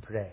pray.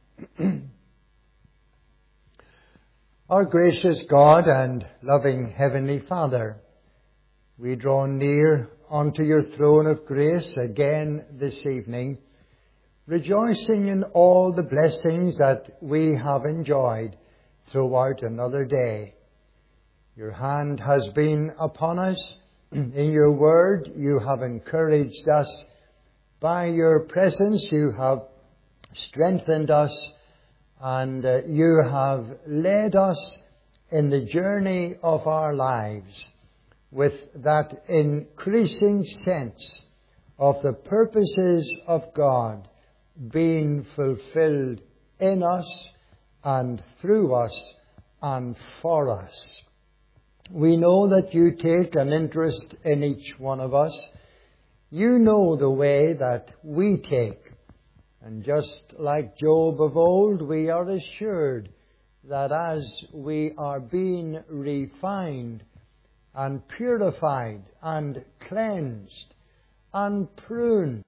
Our gracious God and loving Heavenly Father, we draw near unto your throne of grace again this evening, rejoicing in all the blessings that we have enjoyed throughout another day. Your hand has been upon us. In your word, you have encouraged us. By your presence, you have strengthened us, and you have led us in the journey of our lives with that increasing sense of the purposes of God being fulfilled in us and through us and for us. We know that you take an interest in each one of us. You know the way that we take. And just like Job of old, we are assured that as we are being refined and purified and cleansed and pruned,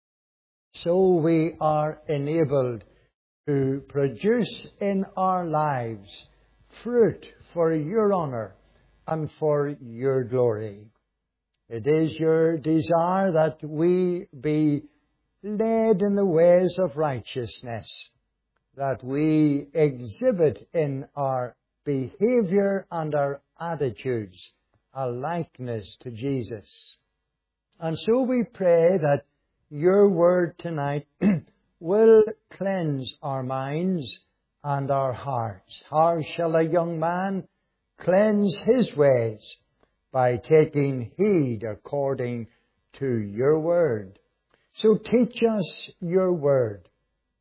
so we are enabled to produce in our lives fruit for your honour and for your glory. It is your desire that we be led in the ways of righteousness, that we exhibit in our behaviour and our attitudes a likeness to Jesus. And so we pray that your word tonight will cleanse our minds and our hearts. How shall a young man cleanse his ways? By taking heed according to your word. So teach us your word.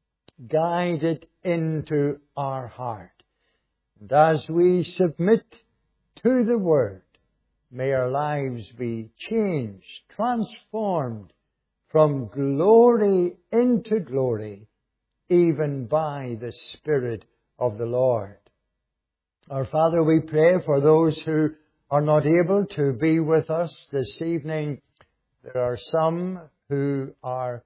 Guide it into our heart. And as we submit to the word, may our lives be changed, transformed from glory into glory, even by the Spirit of the Lord. Our Father, we pray for those who are not able to be with us this evening. There are some who are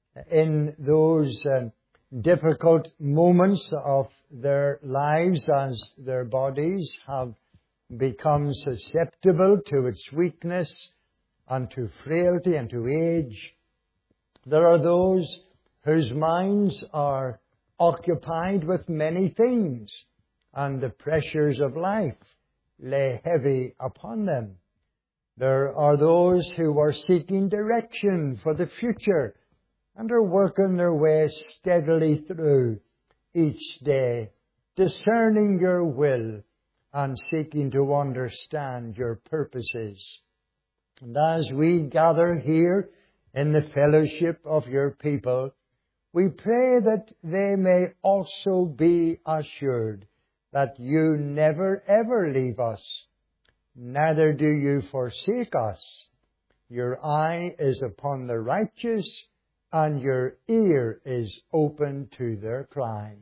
in those difficult moments of their lives as their bodies have become susceptible to its weakness and to frailty and to age. There are those whose minds are occupied with many things, and the pressures of life lay heavy upon them. There are those who are seeking direction for the future and are working their way steadily through each day, discerning your will and seeking to understand your purposes. And as we gather here in the fellowship of your people, we pray that they may also be assured that you never ever leave us, neither do you forsake us. Your eye is upon the righteous, and your ear is open to their cry.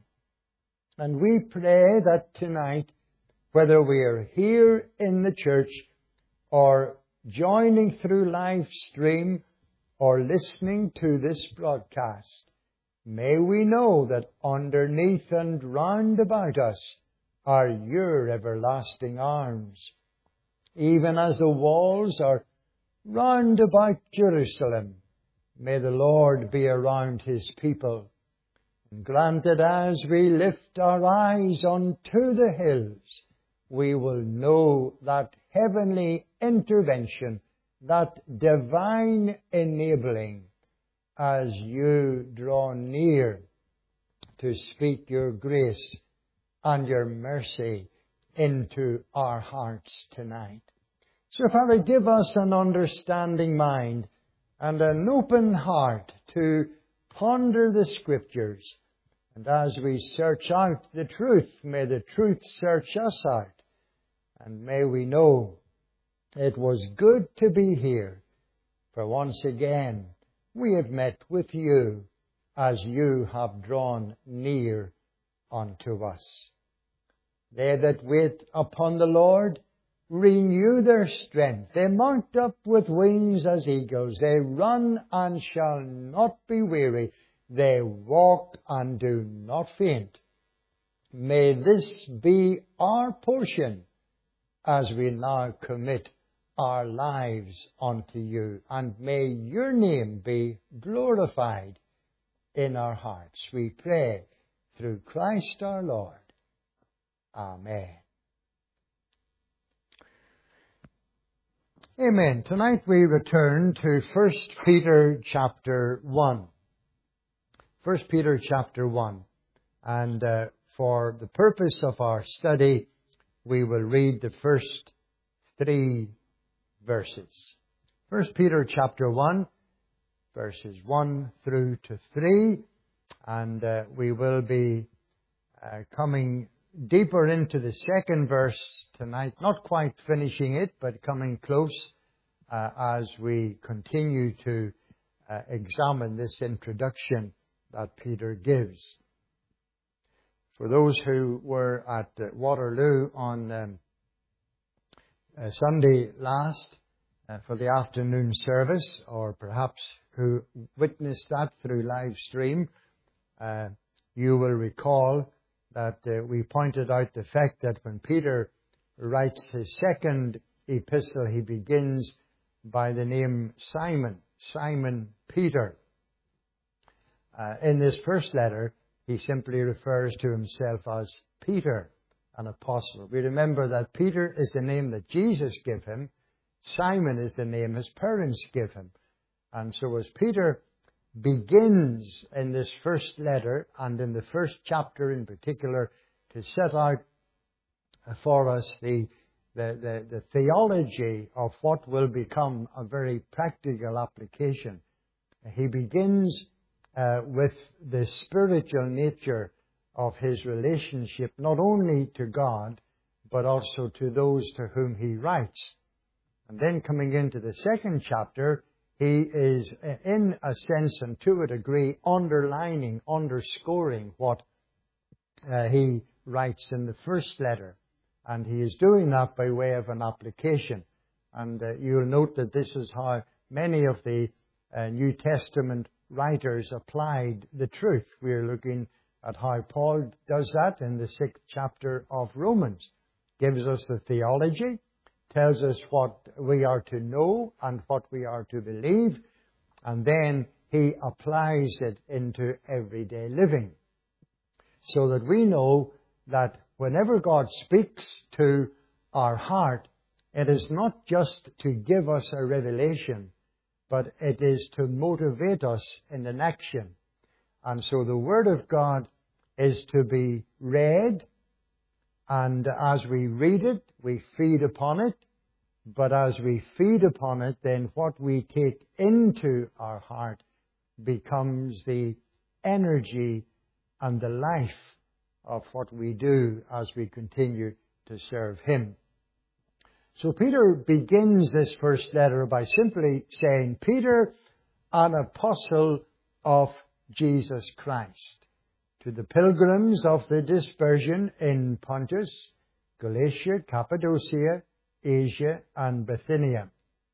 And we pray that tonight, whether we are here in the church or joining through live stream or listening to this broadcast, may we know that underneath and round about us are your everlasting arms. Even as the walls are round about Jerusalem, may the Lord be around his people. And grant that as we lift our eyes unto the hills, we will know that heavenly intervention, that divine enabling, as you draw near to speak your grace and your mercy into our hearts tonight. So, Father, give us an understanding mind and an open heart to ponder the Scriptures. And as we search out the truth, may the truth search us out. And may we know it was good to be here, for once again we have met with you as you have drawn near unto us. They that wait upon the Lord renew their strength. They mount up with wings as eagles. They run and shall not be weary. they walk and do not faint. May this be our portion as we now commit our lives unto you, and may your name be glorified in our hearts. We pray through Christ our Lord. Amen. Amen. Tonight we return to 1 Peter chapter 1. 1 Peter chapter 1. And for the purpose of our study, we will read the first 3 verses. 1 Peter chapter 1, verses 1 through to 3. And we will be coming deeper into the second verse tonight, not quite finishing it, but coming close as we continue to examine this introduction that Peter gives. For those who were at Waterloo on Sunday last for the afternoon service, or perhaps who witnessed that through live stream, you will recall that we pointed out the fact that when Peter writes his second epistle, he begins by the name Simon, Simon Peter. In this first letter, he simply refers to himself as Peter, an apostle. We remember that Peter is the name that Jesus gave him. Simon is the name his parents gave him. And so as Peter begins in this first letter, and in the first chapter in particular, to set out for us the theology of what will become a very practical application. He begins with the spiritual nature of his relationship, not only to God, but also to those to whom he writes. And then coming into the second chapter, he is, in a sense and to a degree, underlining, underscoring what he writes in the first letter. And he is doing that by way of an application. And you'll note that this is how many of the New Testament writers applied the truth. We're looking at how Paul does that in the 6th chapter of Romans. Gives us the theology, tells us what we are to know and what we are to believe, and then he applies it into everyday living. So that we know that whenever God speaks to our heart, it is not just to give us a revelation, but it is to motivate us in an action. And so the Word of God is to be read, and as we read it, we feed upon it. But as we feed upon it, then what we take into our heart becomes the energy and the life of what we do as we continue to serve Him. So Peter begins this first letter by simply saying, Peter, an apostle of Jesus Christ, to the pilgrims of the dispersion in Pontus, Galatia, Cappadocia, Asia, and Bithynia,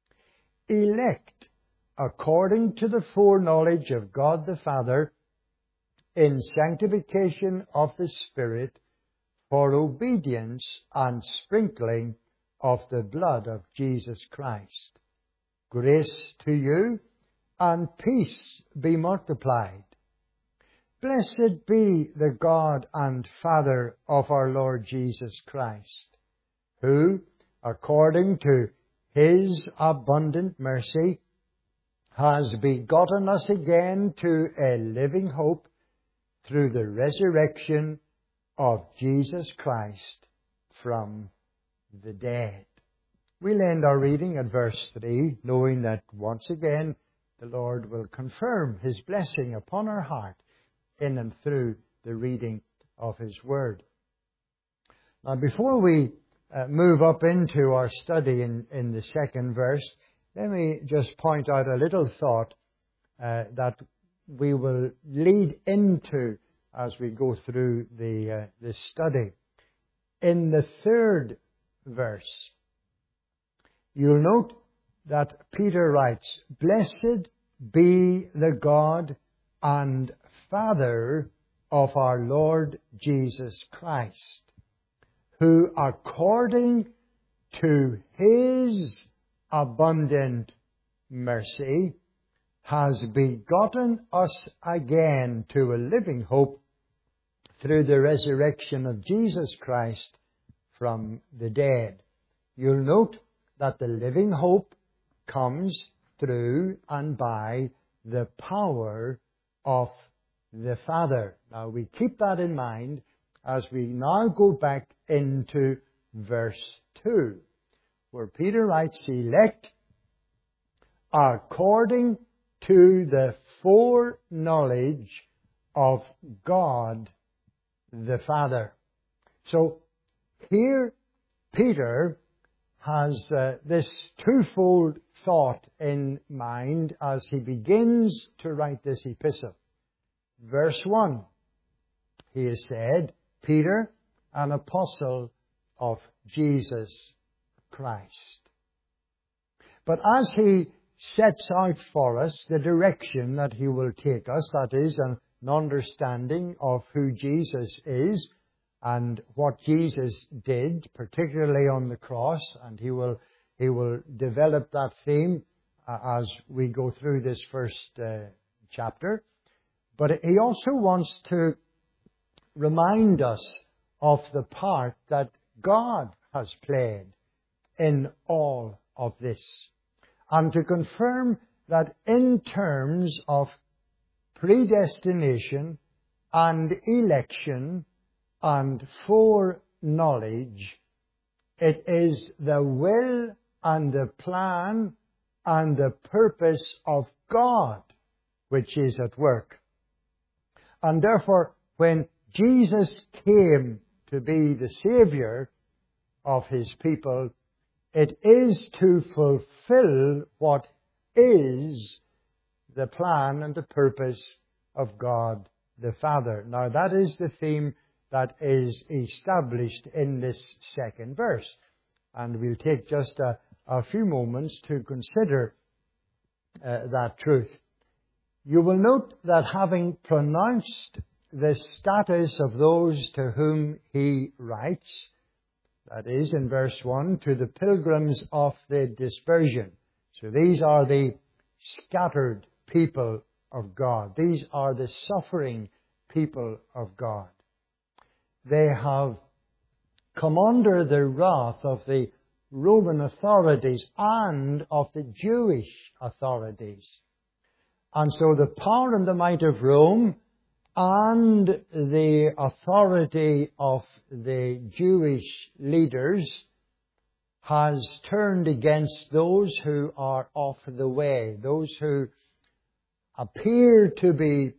elect according to the foreknowledge of God the Father, in sanctification of the Spirit, for obedience and sprinkling of the blood of Jesus Christ. Grace to you and peace be multiplied. Blessed be the God and Father of our Lord Jesus Christ, who, according to His abundant mercy, has begotten us again to a living hope through the resurrection of Jesus Christ from the dead. We'll end our reading at verse 3, knowing that once again the Lord will confirm His blessing upon our heart in and through the reading of His Word. Now, before we move up into our study in the second verse, let me just point out a little thought that we will lead into as we go through this study. In the third verse, you'll note that Peter writes, Blessed be the God and Father of our Lord Jesus Christ, who according to His abundant mercy has begotten us again to a living hope through the resurrection of Jesus Christ from the dead. You'll note that the living hope comes through and by the power of the Father. Now we keep that in mind as we now go back into verse 2, where Peter writes, elect according to the foreknowledge of God the Father. So here Peter has this twofold thought in mind as he begins to write this epistle. Verse 1, he has said, Peter, an apostle of Jesus Christ. But as he sets out for us the direction that he will take us, that is, an understanding of who Jesus is and what Jesus did, particularly on the cross, and he will develop that theme as we go through this first chapter. But he also wants to remind us of the part that God has played in all of this, and to confirm that in terms of predestination and election and foreknowledge, it is the will and the plan and the purpose of God which is at work. And therefore, when Jesus came to be the Saviour of His people, it is to fulfill what is the plan and the purpose of God the Father. Now that is the theme that is established in this second verse. And we'll take just a few moments to consider that truth. You will note that having pronounced the status of those to whom he writes, that is, in verse 1, to the pilgrims of the dispersion. So these are the scattered people of God. These are the suffering people of God. They have come under the wrath of the Roman authorities and of the Jewish authorities. And so the power and the might of Rome and the authority of the Jewish leaders has turned against those who are off the way, those who appear to be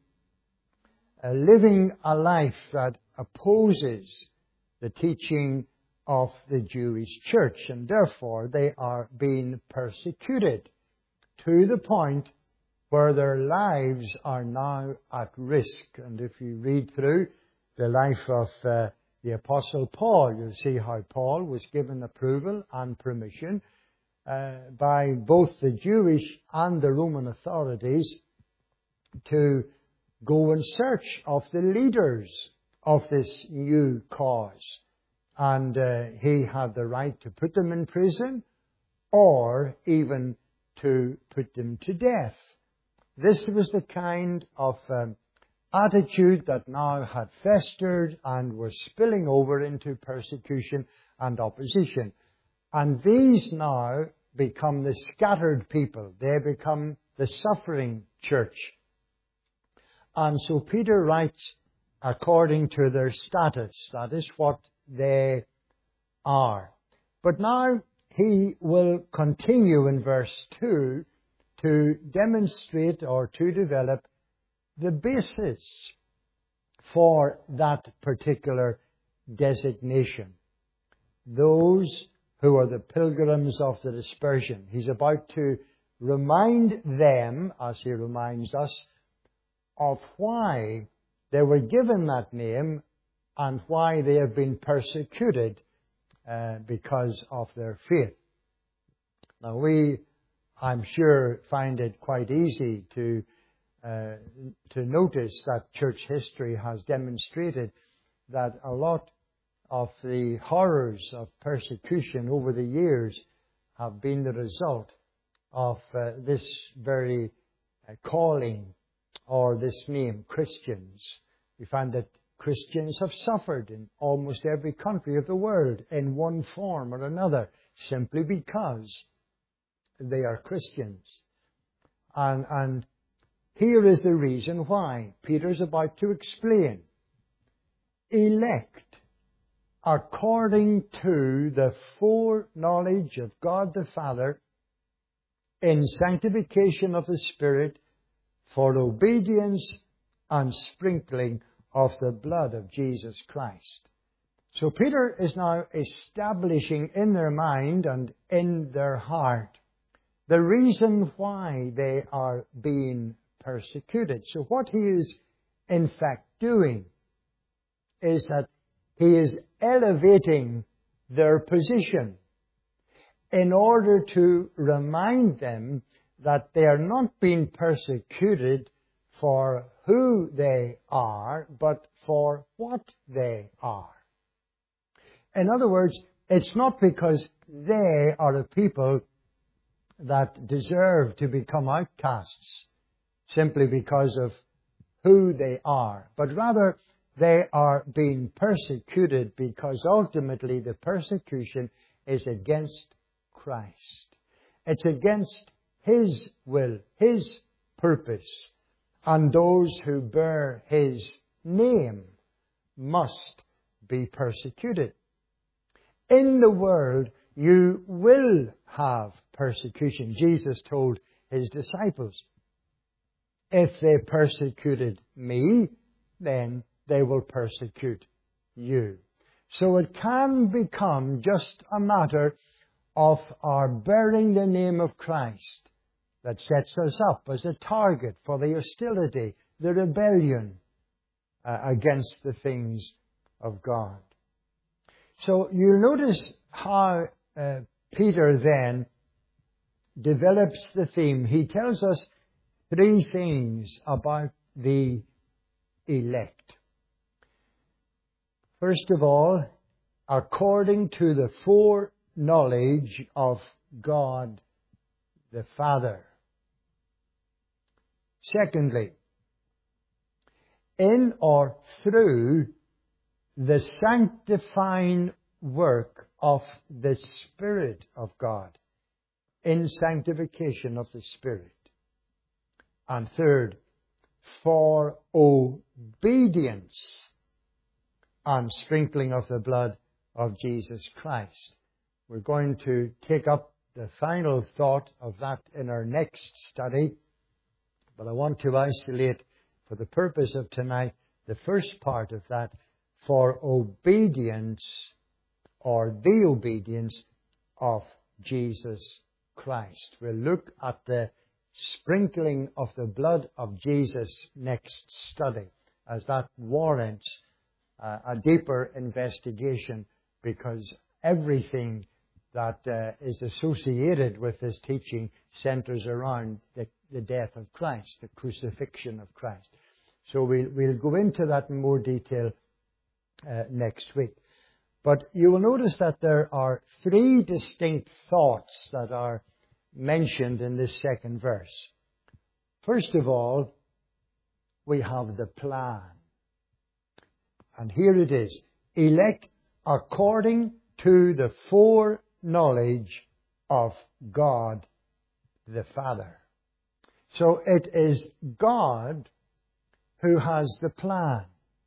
living a life that opposes the teaching of the Jewish church, and therefore they are being persecuted to the point where their lives are now at risk. And if you read through the life of the Apostle Paul, you'll see how Paul was given approval and permission by both the Jewish and the Roman authorities to go in search of the leaders of this new cause. And he had the right to put them in prison or even to put them to death. This was the kind of attitude that now had festered and was spilling over into persecution and opposition. And these now become the scattered people. They become the suffering church. And so Peter writes according to their status. That is what they are. But now he will continue in verse 2 to demonstrate or to develop the basis for that particular designation. Those who are the pilgrims of the dispersion. He's about to remind them, as he reminds us, of why they were given that name and why they have been persecuted because of their faith. Now we, I'm sure, find it quite easy to to notice that church history has demonstrated that a lot of the horrors of persecution over the years have been the result of this very calling or this name, Christians. We find that Christians have suffered in almost every country of the world in one form or another, simply because they are Christians. And here is the reason why. Peter's about to explain. Elect according to the foreknowledge of God the Father in sanctification of the Spirit for obedience and sprinkling of the blood of Jesus Christ. So Peter is now establishing in their mind and in their heart the reason why they are being persecuted. So what he is in fact doing is that he is elevating their position in order to remind them that they are not being persecuted for who they are, but for what they are. In other words, it's not because they are a people that deserve to become outcasts simply because of who they are, but rather they are being persecuted because ultimately the persecution is against Christ. It's against His will, His purpose, and those who bear His name must be persecuted. In the world, you will have persecution. Jesus told His disciples, if they persecuted me, then they will persecute you. So it can become just a matter of our bearing the name of Christ that sets us up as a target for the hostility, the rebellion against the things of God. So you'll notice how Peter then develops the theme. He tells us three things about the elect. First of all, according to the foreknowledge of God the Father. Secondly, in or through the sanctifying work of the Spirit of God, in sanctification of the Spirit. And third, for obedience and sprinkling of the blood of Jesus Christ. We're going to take up the final thought of that in our next study, but I want to isolate for the purpose of tonight the first part of that, for obedience or the obedience of Jesus Christ. We'll look at the sprinkling of the blood of Jesus next study, as that warrants a deeper investigation, because everything that is associated with this teaching centers around the death of Christ, the crucifixion of Christ. So we'll go into that in more detail next week. But you will notice that there are three distinct thoughts that are mentioned in this second verse. First of all, we have the plan. And here it is. Elect according to the foreknowledge of God the Father. So it is God who has the plan.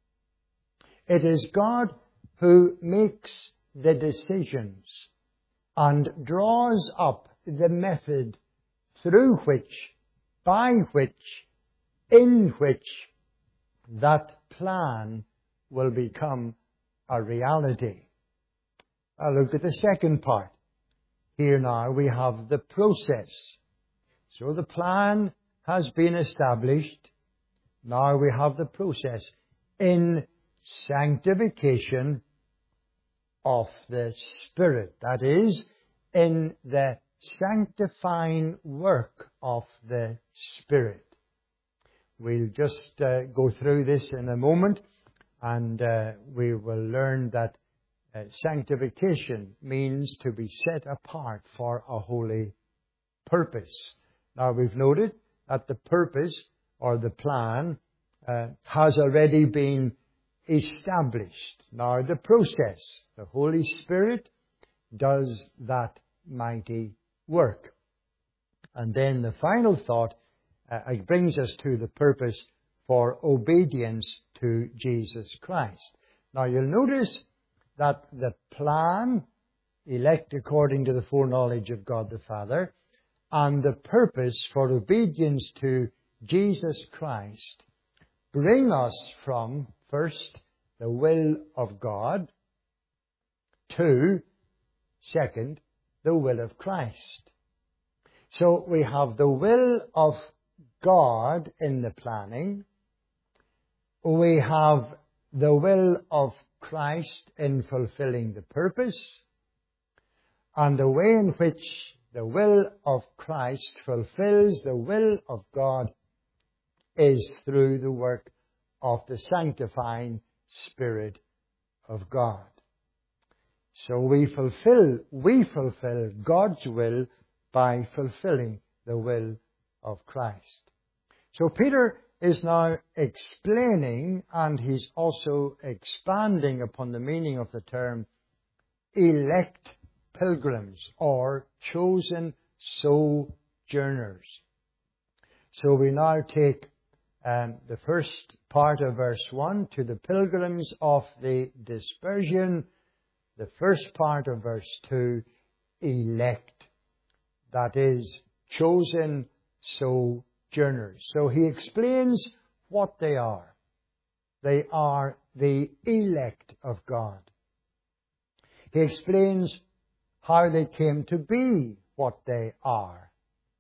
It is God who makes the decisions and draws up the method through which, by which, in which that plan will become a reality. I'll look at the second part. Here now we have the process. So the plan has been established. Now we have the process in sanctification of the Spirit. That is, in the sanctifying work of the Spirit. We'll just go through this in a moment, and we will learn that sanctification means to be set apart for a holy purpose. Now, we've noted that the purpose or the plan has already been established. Now, the process, the Holy Spirit does that mighty work. And then the final thought brings us to the purpose for obedience to Jesus Christ. Now, you'll notice that the plan, elect according to the foreknowledge of God the Father, and the purpose for obedience to Jesus Christ bring us from, first, the will of God, to, second, the will of Christ. So we have the will of God in the planning. We have the will of Christ in fulfilling the purpose. And the way in which the will of Christ fulfills the will of God is through the work of the sanctifying Spirit of God. So we fulfill God's will by fulfilling the will of Christ. So Peter is now explaining, and he's also expanding upon the meaning of the term elect pilgrims or chosen sojourners. So we now take the first part of verse 1, to the pilgrims of the dispersion. The first part of verse 2, elect. That is, chosen sojourners. So he explains what they are. They are the elect of God. He explains how they came to be what they are.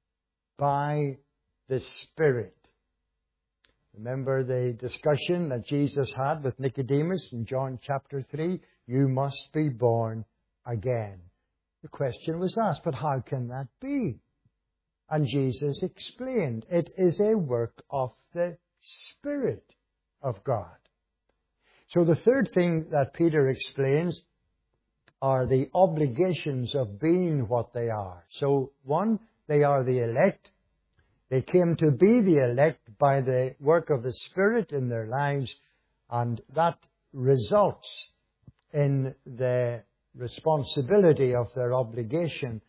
By the Spirit. Remember the discussion that Jesus had with Nicodemus in John chapter 3? You must be born again. The question was asked, but how can that be? And Jesus explained, it is a work of the Spirit of God. So the third thing that Peter explains are the obligations of being what they are. So, one, they are the elect. They came to be the elect by the work of the Spirit in their lives, and that results in the responsibility of their obligation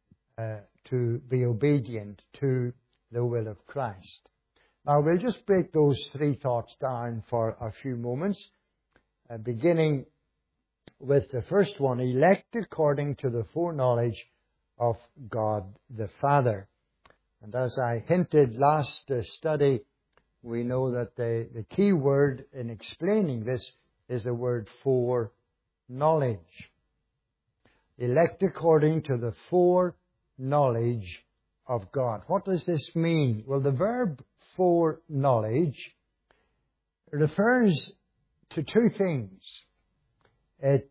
to be obedient to the will of Christ. Now, we'll just break those three thoughts down for a few moments, beginning with the first one, elect according to the foreknowledge of God the Father. And as I hinted last study, we know that the key word in explaining this is the word foreknowledge. Elect according to the foreknowledge of God. What does this mean? Well, the verb foreknowledge refers to two things. It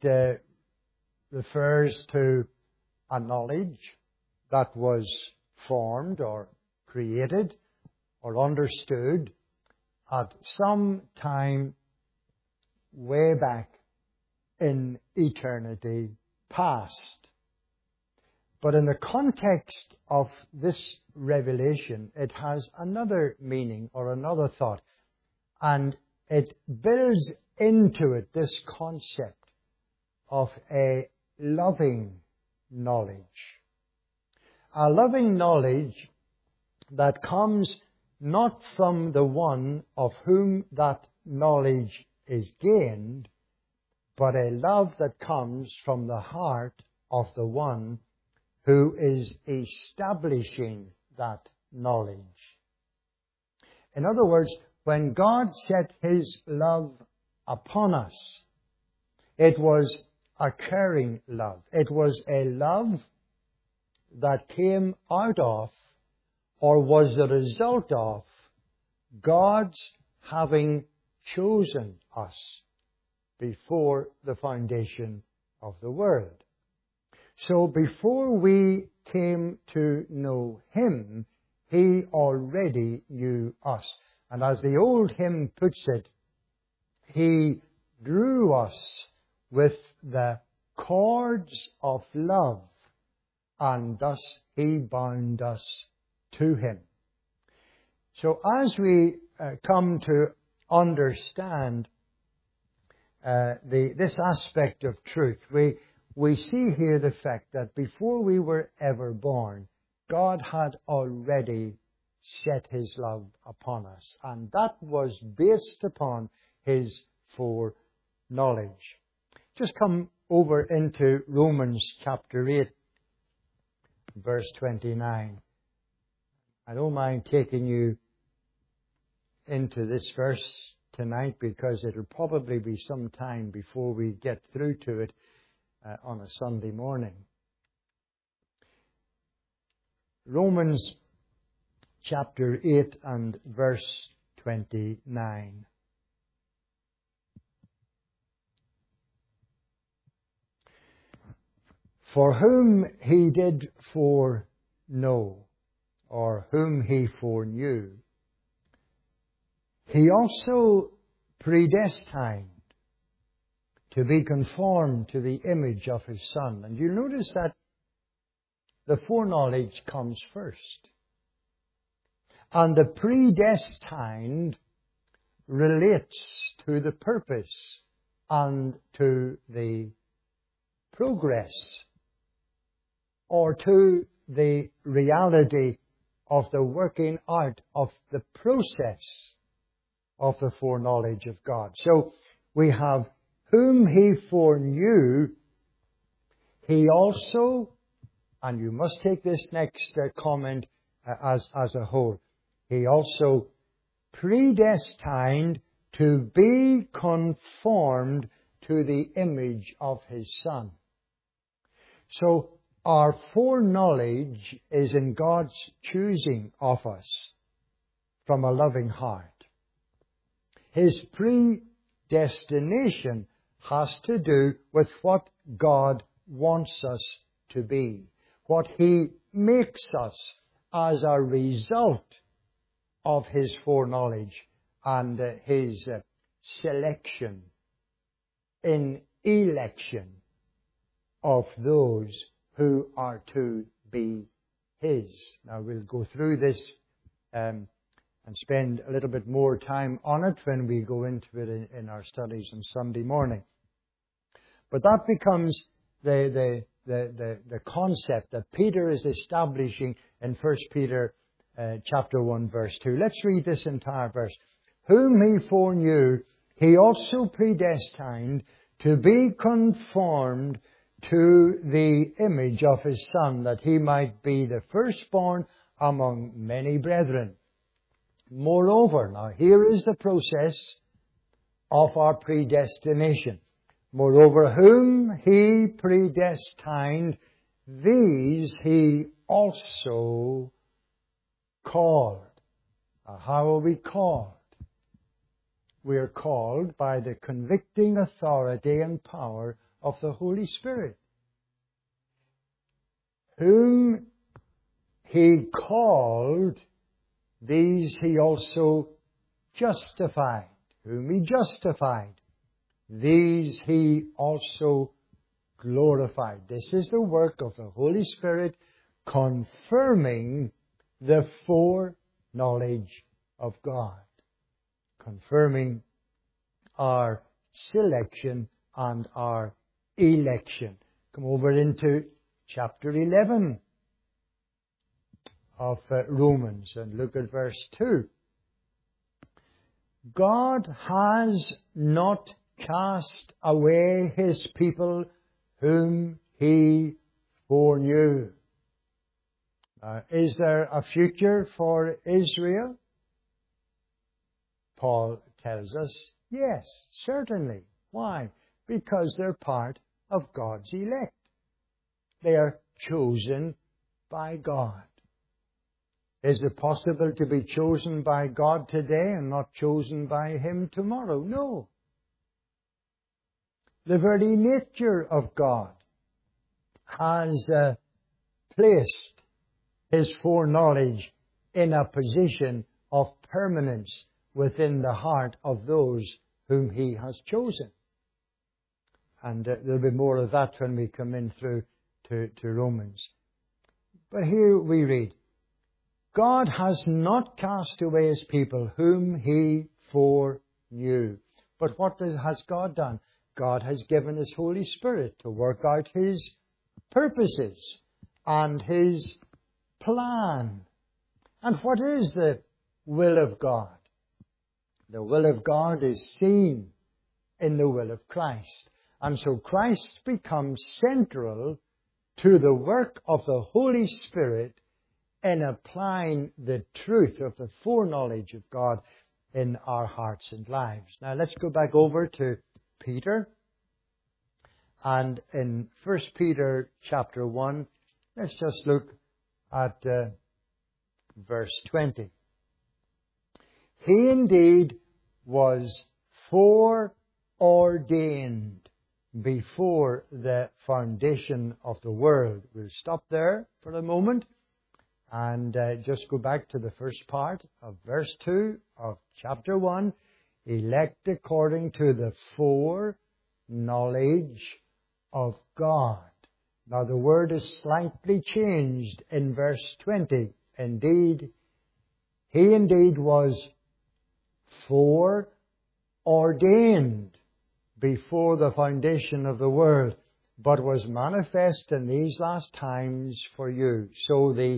refers to a knowledge that was formed or created or understood at some time way back in eternity past. But in the context of this revelation, it has another meaning or another thought, and it builds into it this concept of a loving knowledge. A loving knowledge that comes not from the one of whom that knowledge is gained, but a love that comes from the heart of the one who is establishing that knowledge. In other words, when God set His love upon us, it was a caring love. It was a love that came out of, or was the result of, God's having chosen us before the foundation of the world. So before we came to know Him, He already knew us. And as the old hymn puts it, He drew us with the cords of love, and thus He bound us to Him. So as we come to understand this aspect of truth, we see here the fact that before we were ever born, God had already set His love upon us, and that was based upon His foreknowledge. Just come over into Romans chapter 8, verse 29. I don't mind taking you into this verse tonight because it'll probably be some time before we get through to it on a Sunday morning. Romans chapter 8 and verse 29. For whom He did foreknow, or whom He foreknew, He also predestined to be conformed to the image of His Son. And you notice that the foreknowledge comes first. And the predestined relates to the purpose and to the progress, or to the reality of the working out of the process of the foreknowledge of God. So we have whom He foreknew, He also, and you must take this next comment as a whole, He also predestined to be conformed to the image of His Son. So our foreknowledge is in God's choosing of us from a loving heart. His predestination has to do with what God wants us to be, what He makes us as a result of His foreknowledge and His selection in election of those who are to be His. Now we'll go through this and spend a little bit more time on it when we go into it in our studies on Sunday morning. But that becomes the concept that Peter is establishing in 1 Peter chapter 1 verse 2. Let's read this entire verse. Whom He foreknew, He also predestined to be conformed to the image of His Son, that He might be the firstborn among many brethren. Moreover, now here is the process of our predestination. Moreover, whom He predestined, these He also called. Now, how are we called? We are called by the convicting authority and power of the Holy Spirit. Whom He called, these He also justified. Whom He justified, these He also glorified. This is the work of the Holy Spirit confirming the foreknowledge of God, confirming our selection and our election. Come over into chapter 11 of Romans and look at verse 2. God has not cast away His people whom He foreknew. Is there a future for Israel? Paul tells us, yes, certainly. Why? Because they're part of God's elect. They are chosen by God. Is it possible to be chosen by God today and not chosen by Him tomorrow? No. The very nature of God has placed His foreknowledge in a position of permanence within the heart of those whom He has chosen. And there'll be more of that when we come in through to Romans. But here we read, God has not cast away His people whom He foreknew. But what has God done? God has given His Holy Spirit to work out His purposes and His plan. And what is the will of God? The will of God is seen in the will of Christ. And so Christ becomes central to the work of the Holy Spirit in applying the truth of the foreknowledge of God in our hearts and lives. Now let's go back over to Peter. And in 1 Peter chapter 1, let's just look at verse 20. He indeed was foreordained before the foundation of the world. We'll stop there for a moment and just go back to the first part of verse 2 of chapter 1. Elect according to the foreknowledge of God. Now the word is slightly changed in verse 20. Indeed, He indeed was foreordained before the foundation of the world, but was manifest in these last times for you. So the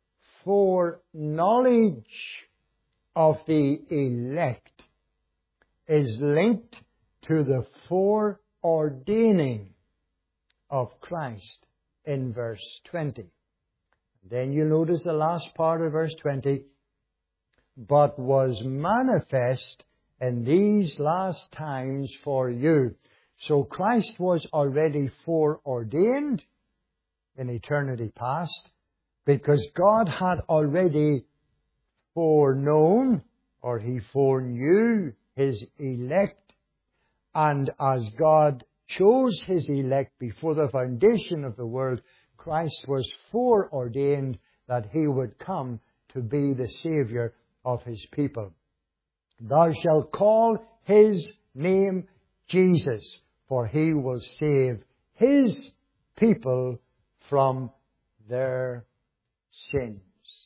foreknowledge of the elect is linked to the foreordaining of Christ in verse 20. Then you notice the last part of verse 20, but was manifest in these last times for you. So Christ was already foreordained in eternity past because God had already foreknown, or He foreknew His elect. And as God chose His elect before the foundation of the world, Christ was foreordained that He would come to be the Saviour of His people. Thou shalt call His name Jesus, for He will save His people from their sins.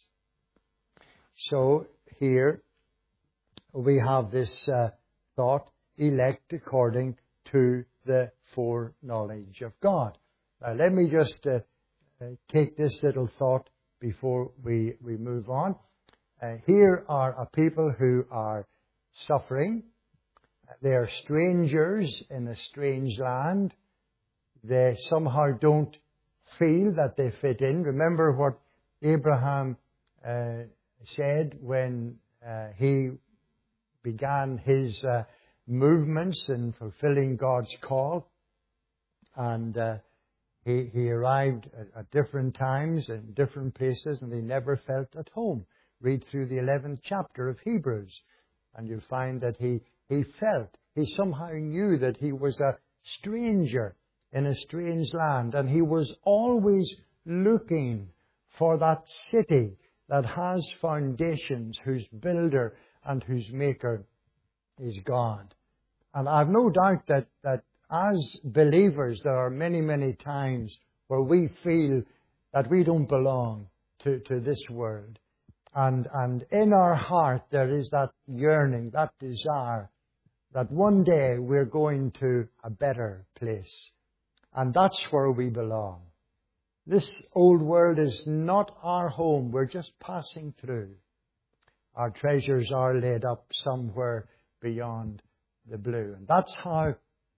So here we have this thought, elect according to the foreknowledge of God. Now let me just take this little thought before we move on. Here are a people who are suffering. They are strangers in a strange land. They somehow don't feel that they fit in. Remember what Abraham said when he began his movements in fulfilling God's call. And he arrived at different times in different places, and he never felt at home. Read through the 11th chapter of Hebrews, and you'll find that he somehow knew that he was a stranger in a strange land, and he was always looking for that city that has foundations, whose builder and whose maker is God. And I've no doubt that as believers, there are many, many times where we feel that we don't belong to this world. And in our heart there is that yearning, that desire, that one day we're going to a better place. And that's where we belong. This old world is not our home. We're just passing through. Our treasures are laid up somewhere beyond the blue. And that's how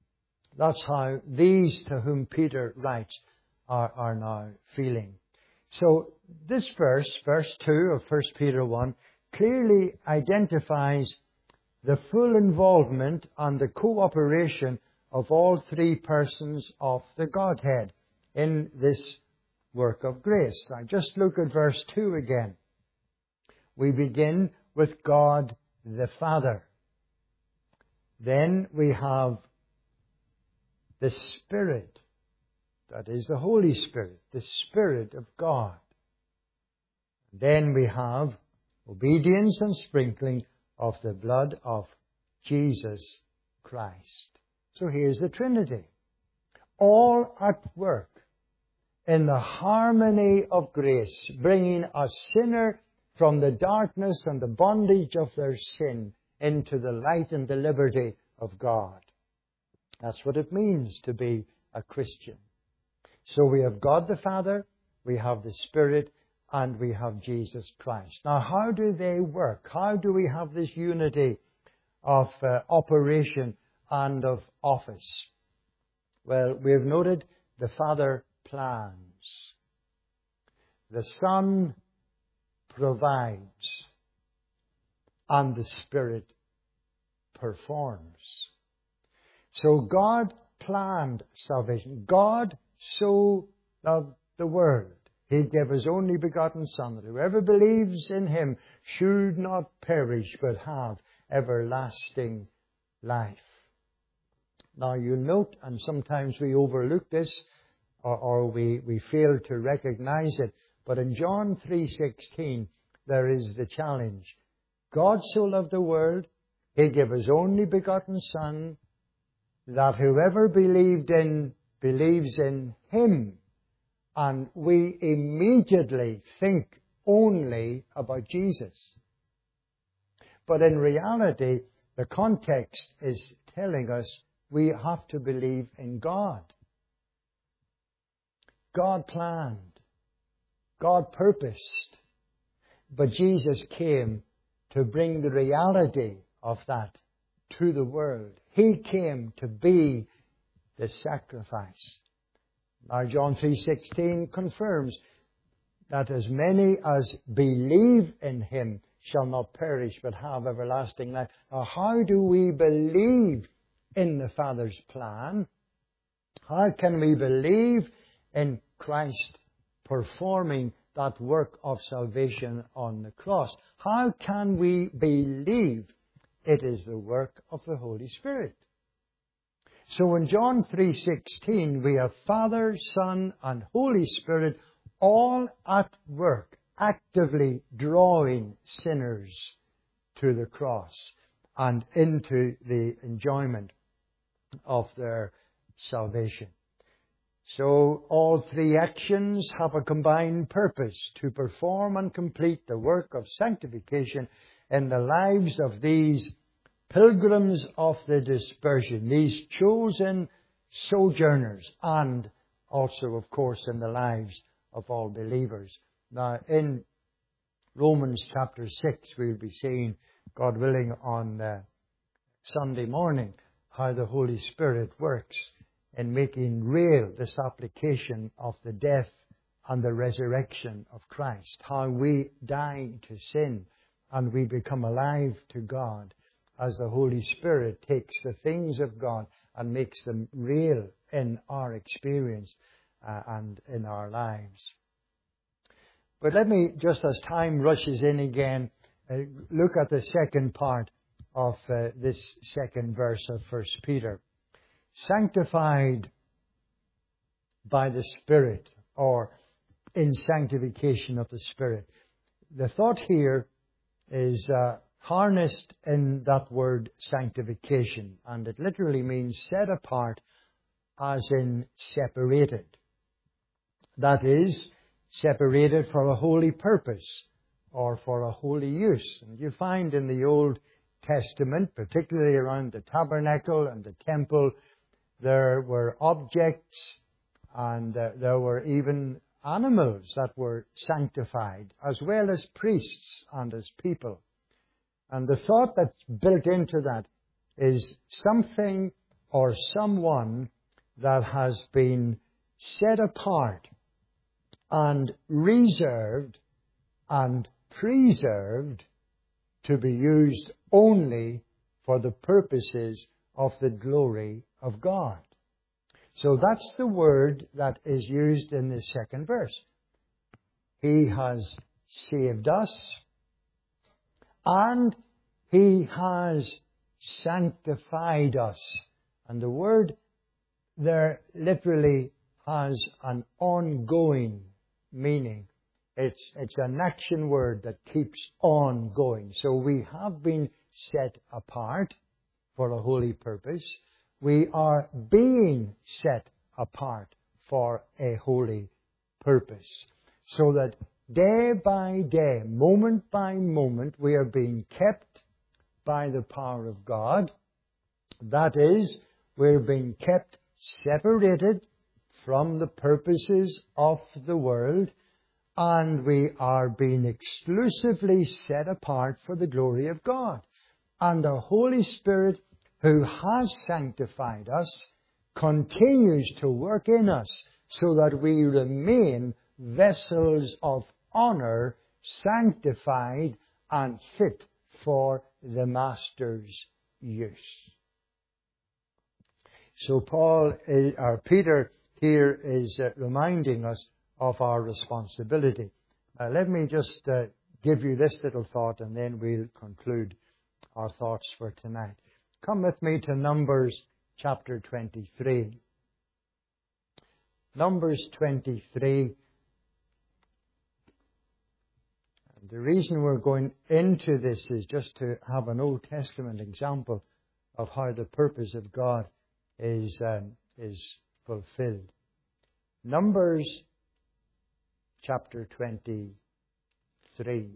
these to whom Peter writes are now feeling. So this verse 2 of 1 Peter 1, clearly identifies the full involvement and the cooperation of all three persons of the Godhead in this work of grace. Now just look at verse 2 again. We begin with God the Father. Then we have the Spirit. That is the Holy Spirit, the Spirit of God. Then we have obedience and sprinkling of the blood of Jesus Christ. So here's the Trinity, all at work in the harmony of grace, bringing a sinner from the darkness and the bondage of their sin into the light and the liberty of God. That's what it means to be a Christian. So we have God the Father, we have the Spirit, and we have Jesus Christ. Now, how do they work? How do we have this unity of operation and of office? Well, we have noted the Father plans. The Son provides. And the Spirit performs. So God planned salvation. God so loved the world. He gave His only begotten Son, that whoever believes in Him should not perish, but have everlasting life. Now you note, and sometimes we overlook this, or we fail to recognize it, but in John 3:16, there is the challenge. God so loved the world, He gave His only begotten Son, that whoever believes in Him. And we immediately think only about Jesus. But in reality, the context is telling us we have to believe in God. God planned. God purposed. But Jesus came to bring the reality of that to the world. He came to be the sacrifice. Now John 3:16 confirms that as many as believe in Him shall not perish but have everlasting life. Now how do we believe in the Father's plan? How can we believe in Christ performing that work of salvation on the cross? How can we believe? It is the work of the Holy Spirit. So in John 3:16, we have Father, Son, and Holy Spirit all at work, actively drawing sinners to the cross and into the enjoyment of their salvation. So all three actions have a combined purpose to perform and complete the work of sanctification in the lives of these pilgrims of the dispersion, these chosen sojourners, and also, of course, in the lives of all believers. Now, in Romans chapter 6, we'll be seeing, God willing, on Sunday morning, how the Holy Spirit works in making real this application of the death and the resurrection of Christ, how we die to sin and we become alive to God, as the Holy Spirit takes the things of God and makes them real in our experience and in our lives. But let me, just as time rushes in again, look at the second part of this second verse of 1 Peter. Sanctified by the Spirit, or in sanctification of the Spirit. The thought here is harnessed in that word sanctification, and it literally means set apart, as in separated. That is, separated for a holy purpose or for a holy use. And you find in the Old Testament, particularly around the tabernacle and the temple, there were objects and there were even animals that were sanctified, as well as priests and as people. And the thought that's built into that is something or someone that has been set apart and reserved and preserved to be used only for the purposes of the glory of God. So that's the word that is used in the second verse. He has saved us, and He has sanctified us. And the word there literally has an ongoing meaning. It's an action word that keeps on going. So we have been set apart for a holy purpose. We are being set apart for a holy purpose. So that day by day, moment by moment, we are being kept by the power of God. That is, we're being kept separated from the purposes of the world, and we are being exclusively set apart for the glory of God. And the Holy Spirit, who has sanctified us, continues to work in us so that we remain vessels of honor, sanctified and fit for the Master's use. So Peter here is reminding us of our responsibility. Let me just give you this little thought, and then we'll conclude our thoughts for tonight. Come with me to Numbers chapter 23. Numbers 23. And the reason we're going into this is just to have an Old Testament example of how the purpose of God is fulfilled. Numbers chapter 23.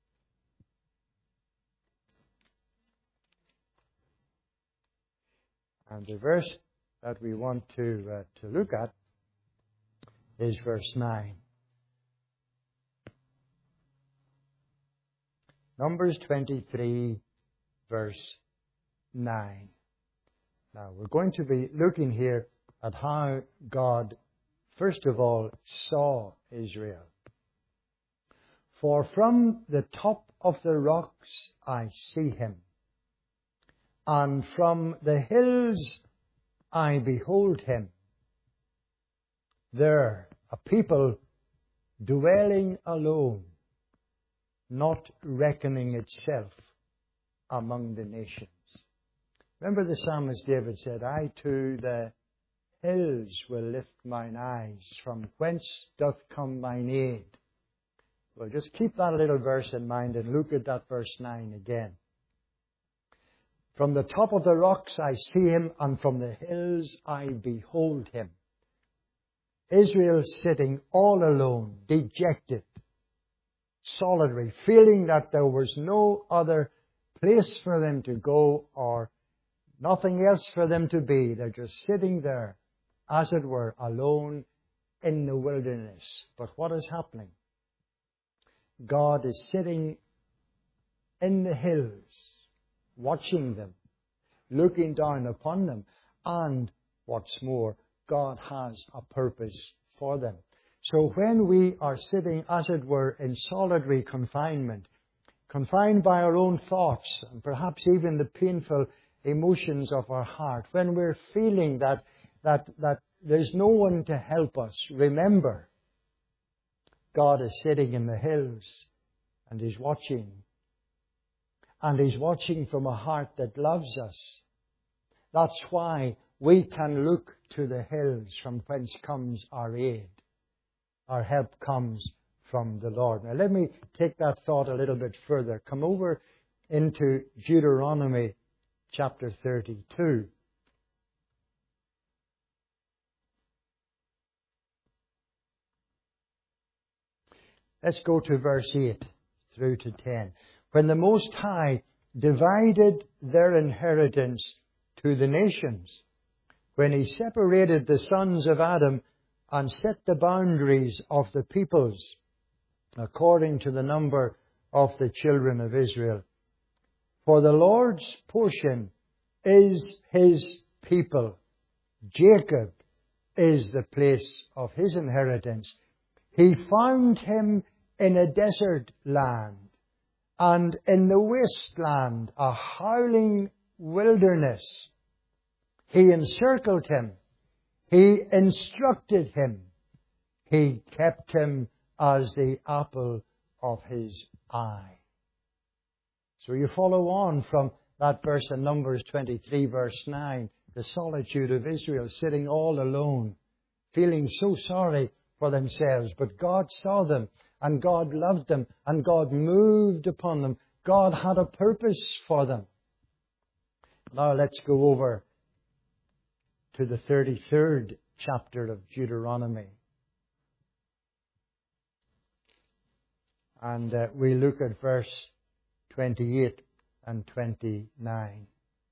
And the verse that we want to look at is verse 9. Numbers 23, verse 9. Now, we're going to be looking here at how God, first of all, saw Israel. For from the top of the rocks I see him, and from the hills I behold him. There, a people dwelling alone, not reckoning itself among the nations. Remember the psalmist David said, I to the hills will lift mine eyes, from whence doth come mine aid. Well, just keep that little verse in mind and look at that verse 9 again. From the top of the rocks I see him, and from the hills I behold him. Israel sitting all alone, dejected, solitary, feeling that there was no other place for them to go or nothing else for them to be. They're just sitting there, as it were, alone in the wilderness. But what is happening? God is sitting in the hills, watching them, looking down upon them, and what's more, God has a purpose for them. So when we are sitting, as it were, in solitary confinement, confined by our own thoughts, and perhaps even the painful emotions of our heart, when we're feeling that there's no one to help us, remember, God is sitting in the hills, and He's watching. And He's watching from a heart that loves us. That's why we can look to the hills from whence comes our aid. Our help comes from the Lord. Now let me take that thought a little bit further. Come over into Deuteronomy chapter 32. Let's go to verse 8 through to 10. When the Most High divided their inheritance to the nations, when He separated the sons of Adam and set the boundaries of the peoples according to the number of the children of Israel. For the Lord's portion is His people. Jacob is the place of His inheritance. He found him in a desert land, and in the wasteland, a howling wilderness. He encircled him. He instructed him. He kept him as the apple of His eye. So you follow on from that verse in Numbers 23, verse 9, the solitude of Israel, sitting all alone, feeling so sorry for themselves. But God saw them, and God loved them, and God moved upon them. God had a purpose for them. Now let's go over to the 33rd chapter of Deuteronomy. And we look at verse 28 and 29.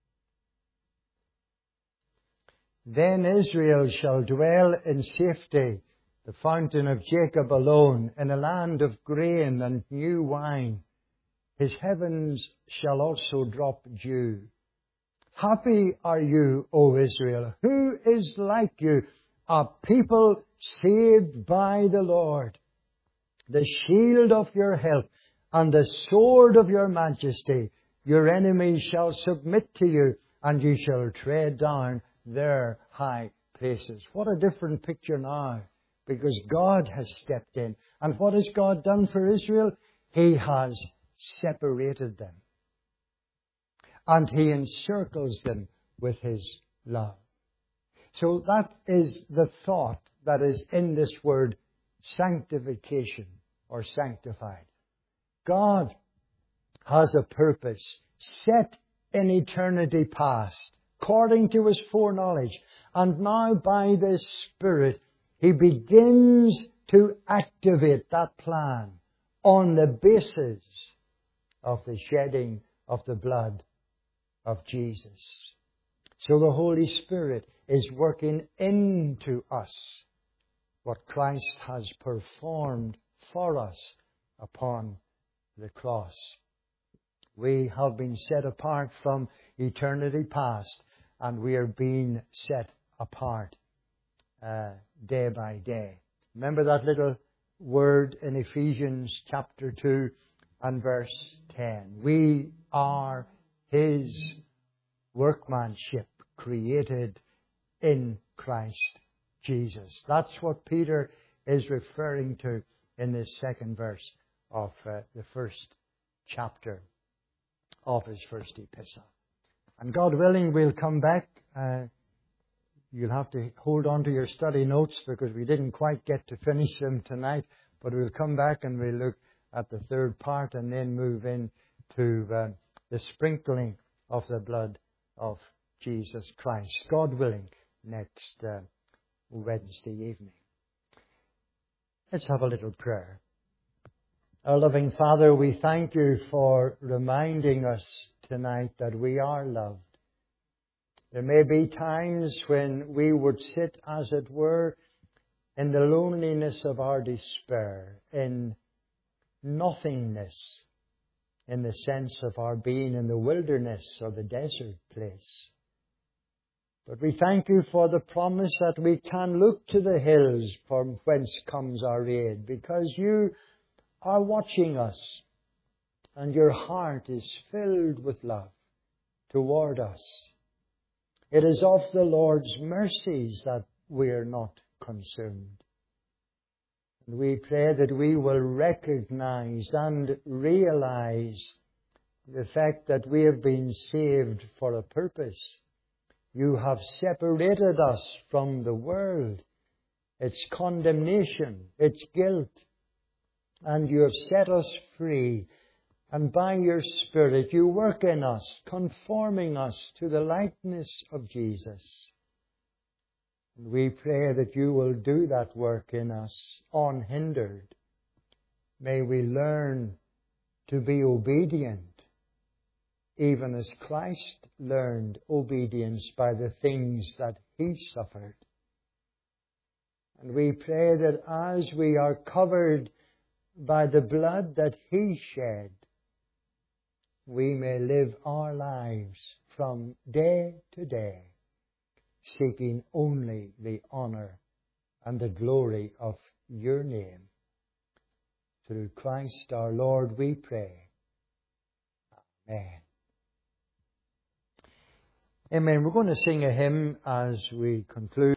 Then Israel shall dwell in safety, the fountain of Jacob alone, in a land of grain and new wine. His heavens shall also drop dew. Happy are you, O Israel. Who is like you? A people saved by the Lord. The shield of your help and the sword of your majesty. Your enemies shall submit to you, and you shall tread down their high places. What a different picture now, because God has stepped in. And what has God done for Israel? He has separated them. And He encircles them with His love. So that is the thought that is in this word sanctification or sanctified. God has a purpose set in eternity past, according to His foreknowledge. And now by the Spirit, He begins to activate that plan on the basis of the shedding of the blood of Jesus. So the Holy Spirit is working into us what Christ has performed for us upon the cross. We have been set apart from eternity past, and we are being set apart day by day. Remember that little word in Ephesians chapter 2 and verse 10. We are His workmanship, created in Christ Jesus. That's what Peter is referring to in this second verse of the first chapter of his first epistle. And God willing, we'll come back. You'll have to hold on to your study notes because we didn't quite get to finish them tonight. But we'll come back and we'll look at the third part and then move into the sprinkling of the blood of Jesus Christ. God willing, next Wednesday evening. Let's have a little prayer. Our loving Father, we thank You for reminding us tonight that we are loved. There may be times when we would sit, as it were, in the loneliness of our despair, in nothingness, in the sense of our being in the wilderness or the desert place. But we thank You for the promise that we can look to the hills from whence comes our aid, because You are watching us, and Your heart is filled with love toward us. It is of the Lord's mercies that we are not consumed. And we pray that we will recognize and realize the fact that we have been saved for a purpose. You have separated us from the world, its condemnation, its guilt, and You have set us free. And by Your Spirit, You work in us, conforming us to the likeness of Jesus. And we pray that You will do that work in us unhindered. May we learn to be obedient, even as Christ learned obedience by the things that He suffered. And we pray that as we are covered by the blood that He shed, we may live our lives from day to day, seeking only the honor and the glory of Your name. Through Christ our Lord we pray. Amen. Amen. We're going to sing a hymn as we conclude.